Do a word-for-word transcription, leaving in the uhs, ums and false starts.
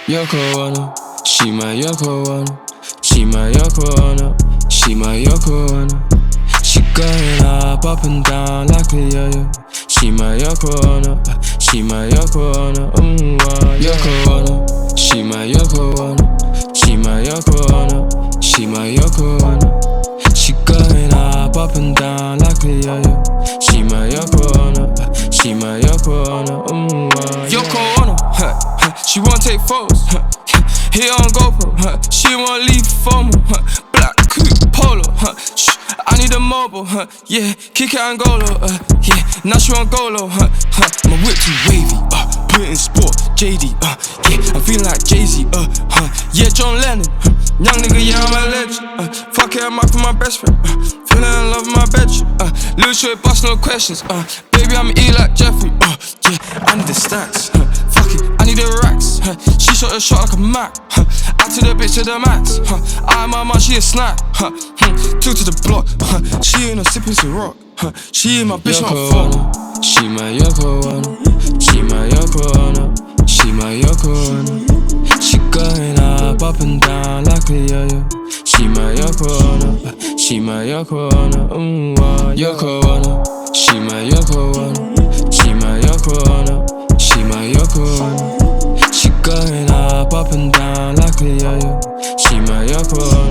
Yoko Ono, she my Yoko Ono, she my Yoko Ono, she my Yoko Ono. She going up, up and down like a yo-yo. She my Yoko Ono, she my Yoko Ono, mm, uh, Yoko Ono, she my Yoko Ono, she my Yoko Ono, she my Yoko Ono. She going up, up and down like a yo-yo. She my Yoko Ono, she my Yoko Ono, mm, uh, Yoko Ono, huh, huh, she won't take photos, huh, here on GoPro, huh, she won't leave FOMO, huh, black coupe polo, huh, shh, I need a mobile, huh, yeah, kick it Angola, uh, yeah, now she on Golo, huh, huh, my whip too wavy, uh, put it in sport, J D, uh, yeah, I'm feeling like Jay-Z, uh, huh, yeah, John Lennon, huh, young nigga, yeah, I'm a legend, uh, fuck it, I'm out for my best friend, uh, feeling in love with my bedroom, uh, little short bust, no questions, uh, baby, I'm E like Jeffrey, uh, yeah, I need the stacks, huh, fuck it, I need the racks, huh, she shot a shot like a Mac, huh, out to the bitch to the max, huh, I'm my mom, she a snack, huh, hmm, two to the block, huh, she ain't no sipping to rock, huh, she ain't my bitch, not fuck. She my Yoko Ono, she my Yoko Ono, she my Yoko Ono. She going up, up and down like a yo-yo. She my Yoko Ono, she my Yoko Ono, mm, uh, Yoko Ono, she my Yoko Ono, she my Yoko Ono, she my Yoko Ono. She going up, up and down like a yo-yo. She my Yoko Ono.